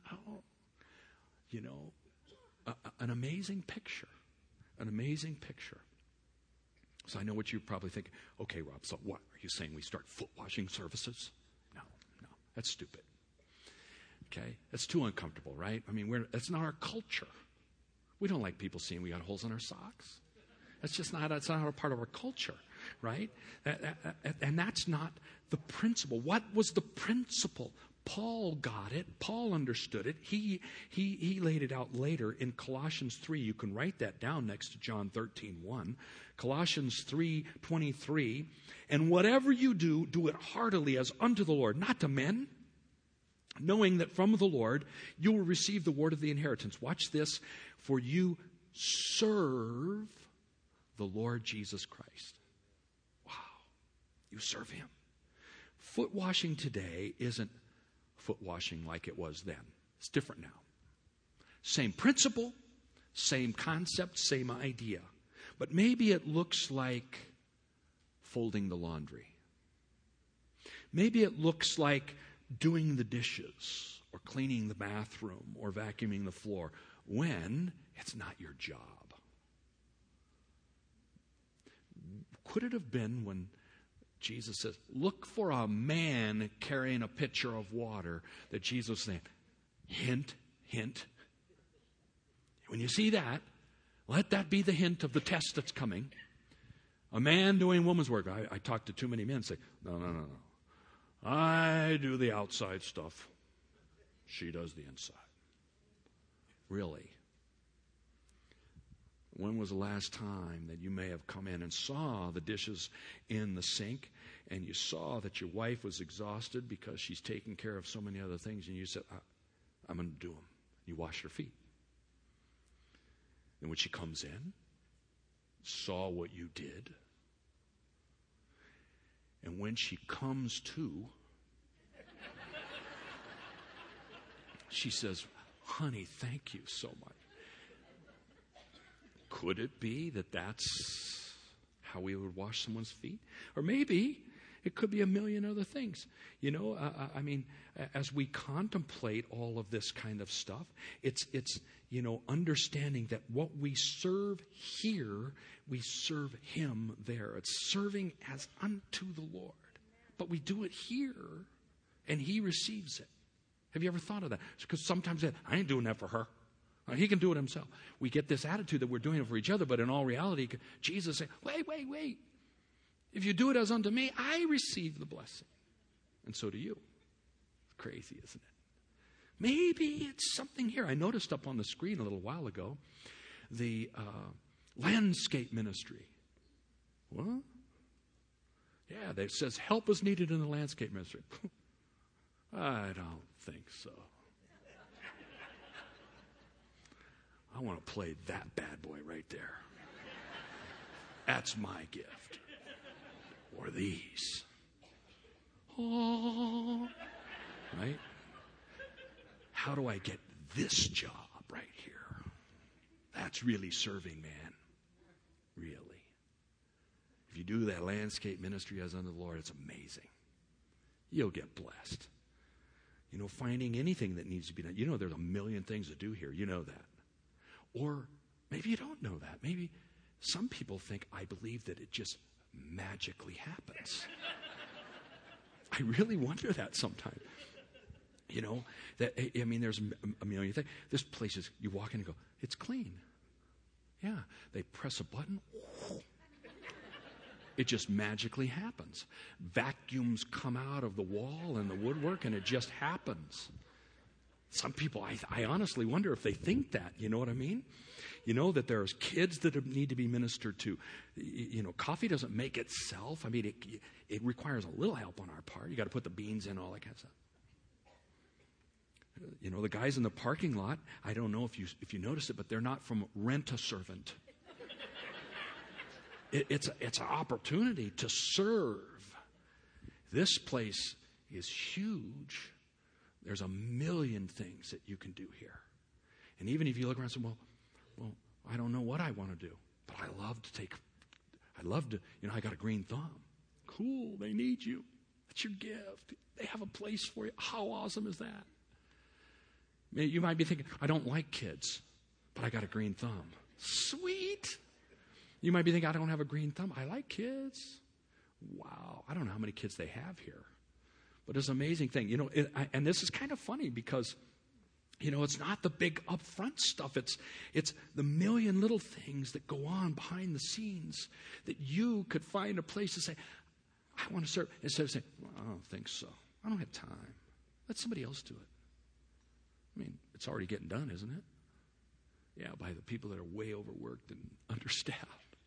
an amazing picture. An amazing picture. So I know what you're probably thinking. Okay, Rob, so what? Are you saying we start foot washing services? No, that's stupid. Okay? That's too uncomfortable, right? I mean, that's not our culture. We don't like people seeing we got holes in our socks. That's not a part of our culture, right? And that's not the principle. What was the principle? Paul got it. Paul understood it. He laid it out later in Colossians 3. You can write that down next to John 13:1. Colossians 3:23. And whatever you do, do it heartily as unto the Lord, not to men, knowing that from the Lord you will receive the word of the inheritance. Watch this. For you serve the Lord Jesus Christ. Wow. You serve him. Foot washing today isn't foot washing like it was then. It's different now. Same principle, same concept, same idea. But maybe it looks like folding the laundry. Maybe it looks like doing the dishes or cleaning the bathroom or vacuuming the floor when it's not your job. Could it have been when Jesus says, look for a man carrying a pitcher of water, that Jesus was saying, hint, hint. When you see that, let that be the hint of the test that's coming. A man doing woman's work. I talk to too many men and say, no. I do the outside stuff. She does the inside. Really? When was the last time that you may have come in and saw the dishes in the sink and you saw that your wife was exhausted because she's taking care of so many other things and you said, I'm going to do them. You washed her feet. And when she comes in, saw what you did, and when she comes to, she says, honey, thank you so much. Could it be that that's how we would wash someone's feet? Or maybe it could be a million other things. As we contemplate all of this kind of stuff, it's understanding that what we serve here, we serve him there. It's serving as unto the Lord. But we do it here, and he receives it. Have you ever thought of that? Because sometimes I ain't doing that for her. He can do it himself. We get this attitude that we're doing it for each other, but in all reality, Jesus said, wait. If you do it as unto me, I receive the blessing. And so do you. Crazy, isn't it? Maybe it's something here. I noticed up on the screen a little while ago, the landscape ministry. What? Yeah, it says help is needed in the landscape ministry. I don't think so. I want to play that bad boy right there. That's my gift. or these? Oh, right? How do I get this job right here? That's really serving, man. Really. If you do that landscape ministry as unto the Lord, it's amazing. You'll get blessed. You know, finding anything that needs to be done. You know, there's a million things to do here. You know that. Or maybe you don't know that. Maybe some people think, I believe that it just magically happens. I really wonder that sometimes. You know, that, I mean, there's a million things. This place is, you walk in and go, it's clean. Yeah. They press a button. It just magically happens. Vacuums come out of the wall and the woodwork, and it just happens. Some people, I honestly wonder if they think that. You know what I mean? You know, that there's kids that need to be ministered to. You know, coffee doesn't make itself. I mean, it requires a little help on our part. You got to put the beans in, all that kind of stuff. You know, the guys in the parking lot, I don't know if you notice it, but they're not from Rent-A-Servant. It's an opportunity to serve. This place is huge. There's a million things that you can do here. And even if you look around and say, well, I don't know what I want to do, but I love to, you know, I got a green thumb. Cool, they need you. That's your gift. They have a place for you. How awesome is that? You might be thinking, I don't like kids, but I got a green thumb. Sweet. You might be thinking, I don't have a green thumb. I like kids. Wow. I don't know how many kids they have here. But it's an amazing thing. You know, and this is kind of funny because, you know, it's not the big upfront stuff. It's the million little things that go on behind the scenes that you could find a place to say, I want to serve. Instead of saying, well, I don't think so. I don't have time. Let somebody else do it. I mean, it's already getting done, isn't it? Yeah, by the people that are way overworked and understaffed.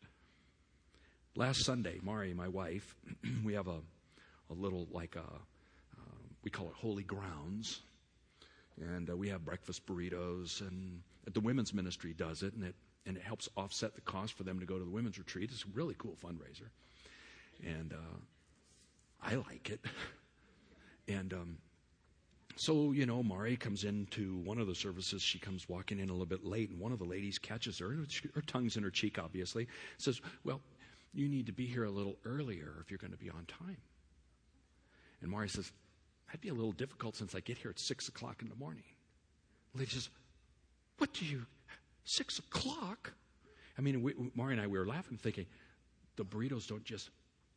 Last Sunday, Mari, my wife, we have a little, like we call it Holy Grounds. And we have breakfast burritos. And the women's ministry does it. And it helps offset the cost for them to go to the women's retreat. It's a really cool fundraiser. And I like it. And so, you know, Mari comes into one of the services. She comes walking in a little bit late. And one of the ladies catches her. And her tongue's in her cheek, obviously. Says, well, you need to be here a little earlier if you're going to be on time. And Mari says, that'd be a little difficult since I get here at 6 o'clock in the morning. The lady says, what do you, 6 o'clock? I mean, Mari and I, we were laughing, thinking, the burritos don't just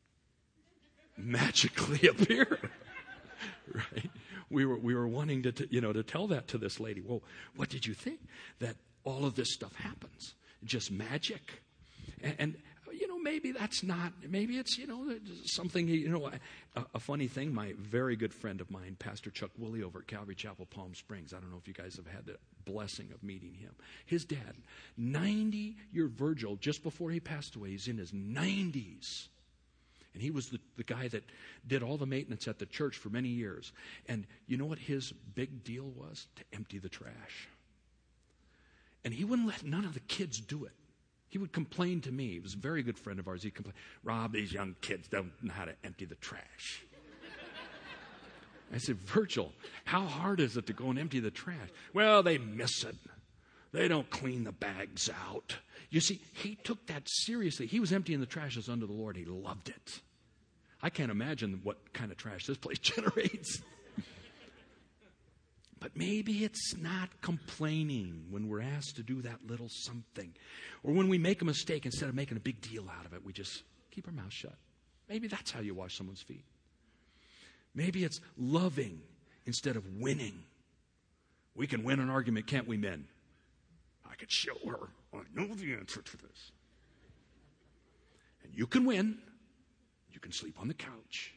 magically appear. Right? We were wanting to tell that to this lady. Well, what did you think? That all of this stuff happens. Just magic. And you know, maybe that's not, maybe it's, you know, something, you know, a funny thing, my very good friend of mine, Pastor Chuck Woolley over at Calvary Chapel, Palm Springs. I don't know if you guys have had the blessing of meeting him. His dad, 90-year Virgil, just before he passed away, he's in his 90s. And he was the guy that did all the maintenance at the church for many years. And you know what his big deal was? To empty the trash. And he wouldn't let none of the kids do it. He would complain to me. He was a very good friend of ours. He'd complain, Rob, these young kids don't know how to empty the trash. I said, Virgil, how hard is it to go and empty the trash? Well, they miss it. They don't clean the bags out. You see, he took that seriously. He was emptying the trash as unto the Lord. He loved it. I can't imagine what kind of trash this place generates. But maybe it's not complaining when we're asked to do that little something. Or when we make a mistake, instead of making a big deal out of it, we just keep our mouth shut. Maybe that's how you wash someone's feet. Maybe it's loving instead of winning. We can win an argument, can't we, men? I could show her. I know the answer to this. And you can win. You can sleep on the couch.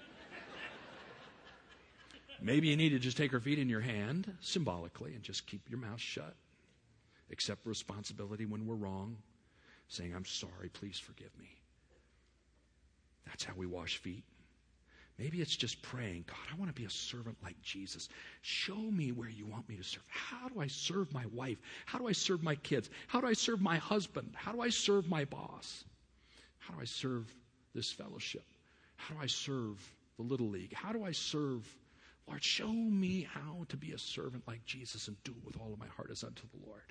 Maybe you need to just take her feet in your hand, symbolically, and just keep your mouth shut. Accept responsibility when we're wrong. Saying, I'm sorry, please forgive me. That's how we wash feet. Maybe it's just praying, God, I want to be a servant like Jesus. Show me where you want me to serve. How do I serve my wife? How do I serve my kids? How do I serve my husband? How do I serve my boss? How do I serve this fellowship? How do I serve the Little League? How do I serve? Lord, show me how to be a servant like Jesus and do it with all of my heart as unto the Lord.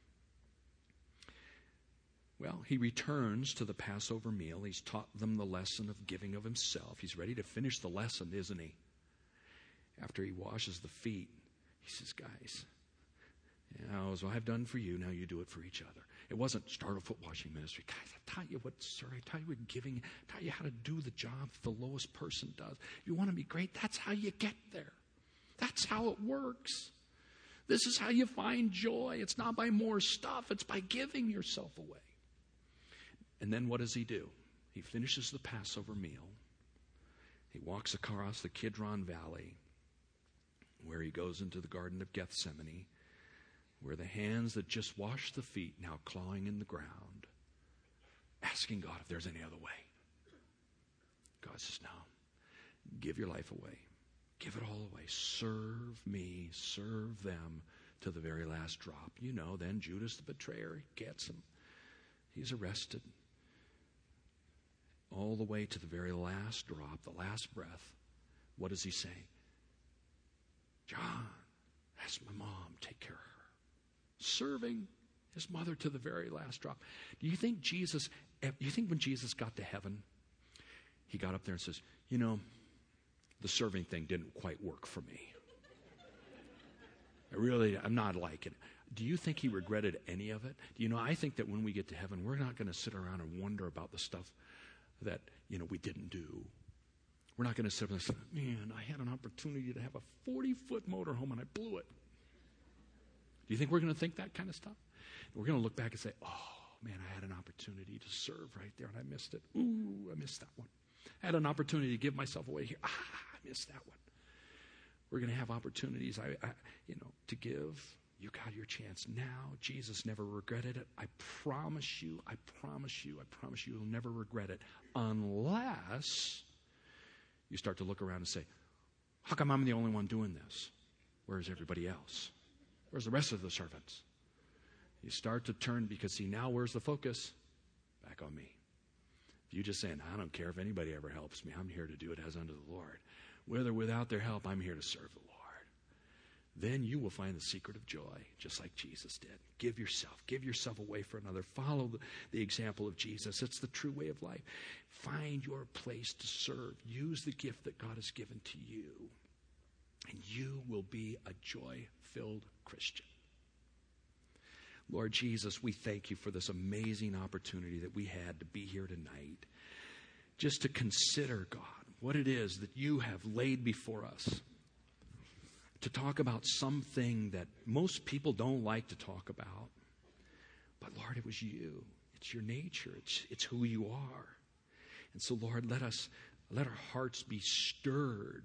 Well, he returns to the Passover meal. He's taught them the lesson of giving of himself. He's ready to finish the lesson, isn't he? After he washes the feet, he says, guys, as I've done for you, now you do it for each other. It wasn't start a foot washing ministry. Guys, I taught you what giving, I taught you how to do the job the lowest person does. If you want to be great, that's how you get there. That's how it works. This is how you find joy. It's not by more stuff. It's by giving yourself away. And then what does he do? He finishes the Passover meal. He walks across the Kidron Valley, where he goes into the Garden of Gethsemane, where the hands that just washed the feet now clawing in the ground, asking God if there's any other way. God says, no, give your life away. Give it all away. Serve me, serve them to the very last drop. You know, then Judas the betrayer gets him. He's arrested. All the way to the very last drop, the last breath. What does he say? John, that's my mom. Take care of her. Serving his mother to the very last drop. Do you think when Jesus got to heaven, he got up there and says, you know, the serving thing didn't quite work for me. I'm not liking it. Do you think he regretted any of it? Do you know, I think that when we get to heaven, we're not going to sit around and wonder about the stuff that, we didn't do. We're not going to sit there and say, man, I had an opportunity to have a 40-foot motorhome and I blew it. Do you think we're going to think that kind of stuff? We're going to look back and say, oh, man, I had an opportunity to serve right there and I missed it. Ooh, I missed that one. I had an opportunity to give myself away here. I missed that one. We're going to have opportunities, to give. You got your chance now. Jesus never regretted it. I promise you, you'll never regret it unless you start to look around and say, how come I'm the only one doing this? Where's everybody else? Where's the rest of the servants? You start to turn because, see, now where's the focus? Back on me. If you just saying, I don't care if anybody ever helps me. I'm here to do it as unto the Lord. With or without their help, I'm here to serve the Lord. Then you will find the secret of joy, just like Jesus did. Give yourself away for another. Follow the example of Jesus. It's the true way of life. Find your place to serve. Use the gift that God has given to you, and you will be a joy-filled Christian. Lord Jesus, we thank you for this amazing opportunity that we had to be here tonight, just to consider, God, what it is that you have laid before us, to talk about something that most people don't like to talk about. But Lord, it was you. It's your nature. It's who you are. And so, Lord, let our hearts be stirred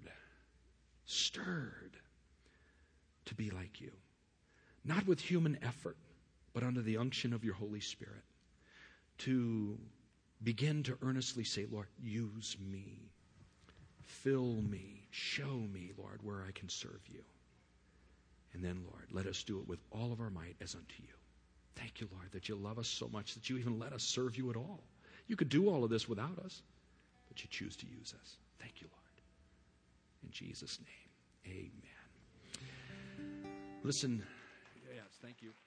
to be like you. Not with human effort, but under the unction of your Holy Spirit. To begin to earnestly say, Lord, use me. Fill me. Show me, Lord, where I can serve you. And then, Lord, let us do it with all of our might as unto you. Thank you, Lord, that you love us so much that you even let us serve you at all. You could do all of this without us, but you choose to use us. Thank you, Lord. In Jesus' name, amen. Listen, yes, thank you.